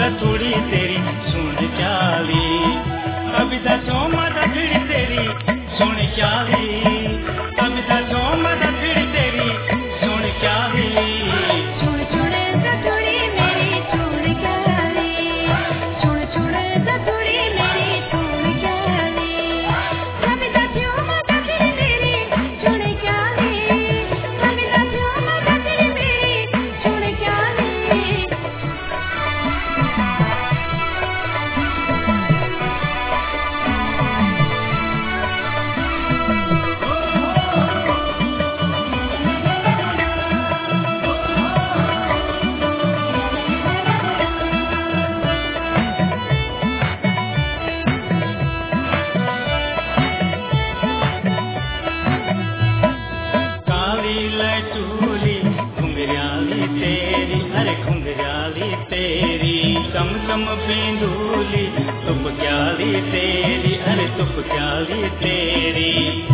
रतुड़ी तेरी सुन चाली, कविता चोमा दखड़ी तेरी सुन चाली, कविता चोमा दखड़ी तेरी सुन चाली। सुन सुन रतुड़ी मेरी सुन चाली, सुन सुन रतुड़ी मेरी सुन चाली, कविता चोमा दखड़ी तेरी सुन चाली, कविता चोमा दखड़ी मेरी सुन चाली। काली लटूली घुंघराली तेरी, अरे घुंघराली तेरी, कम कम बिंदुली तुप क्याली तेरी, अरे तुप क्याली तेरी।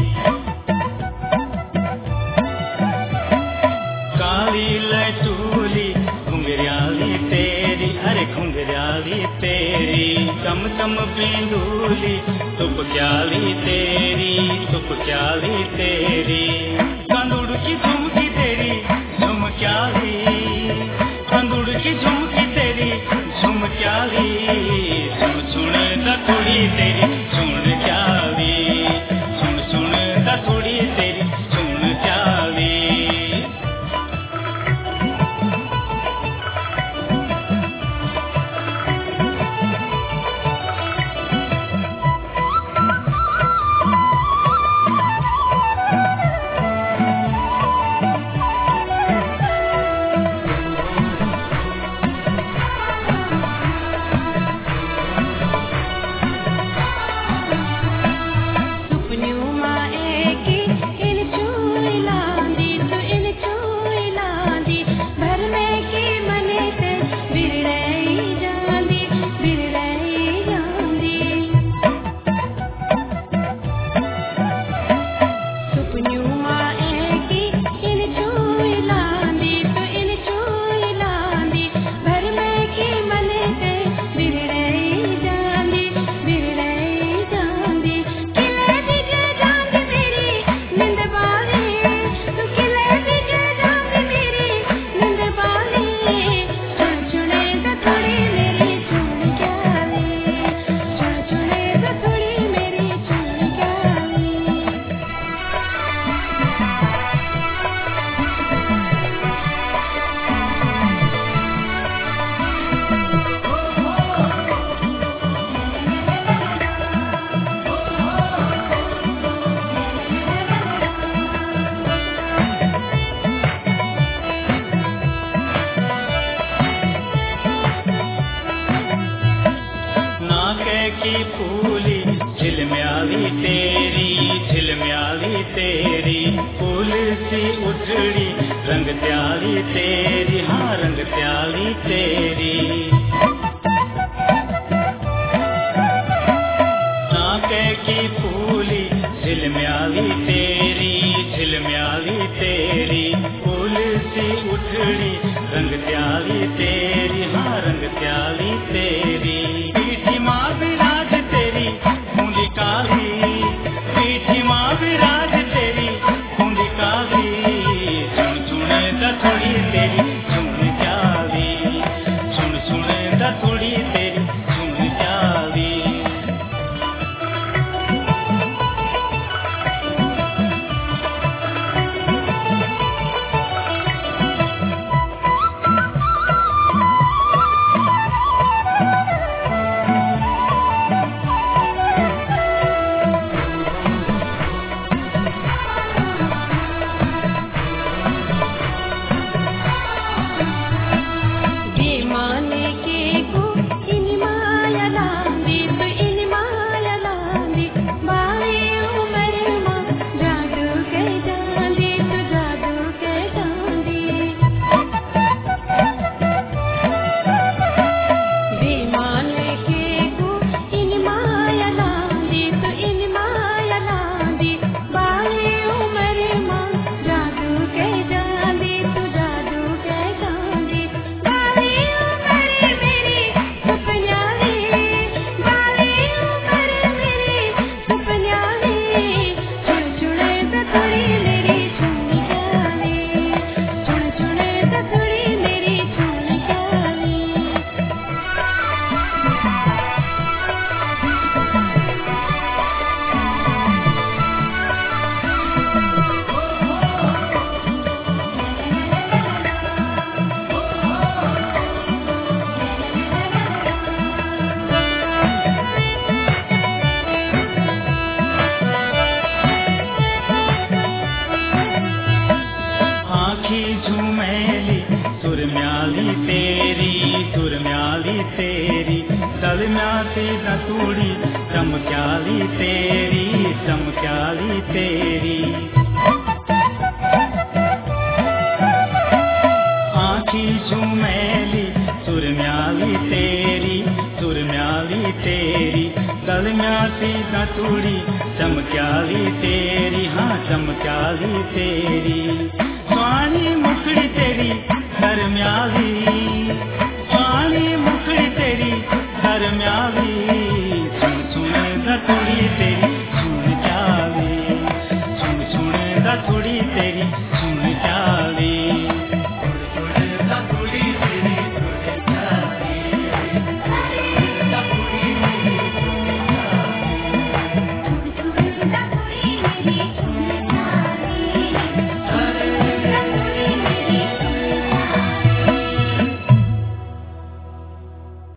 काली लटूली घुंघराली तेरी, अरे घुंघराली तेरी, कम कम बिंदुली तुप क्याली तेरी, तुप क्याली तेरी। कंदुड़ की झुमकी तेरी झुम क्याली, कंदुड़ की झुमकी तेरी झुम क्याली, सुन सुन रतुड़ी तेरी सुन क्याली, सुन सुन रतुड़ी तेरी सुन क्याली। की फूली झिलम्याली तेरी, झिलम्याली तेरी, फूल सी उजड़ी रंग त्याली तेरी, हाँ रंग त्याली तेरी। नाके की फूली झिलम्याली तेरी, झिलम्याली तेरी, फूल सी उजड़ी रंग त्याली तेरी, हाँ रंग त्याली तेरी। पीठी माँ विराज तेरी बूंदी काली, पीठी माँ विराज तेरी बूंदी काली, सुन सुन रतुड़ी तेरी तेरी दलम्यासी दतूड़ी चमक्याली तेरी आँखी झुमेली सुरम्याली तेरी दलम्यासी दतूड़ी चमक्याली तेरी हाँ चमक्याली तेरी स्वाणी मुखड़ी तेरी शर्म्याली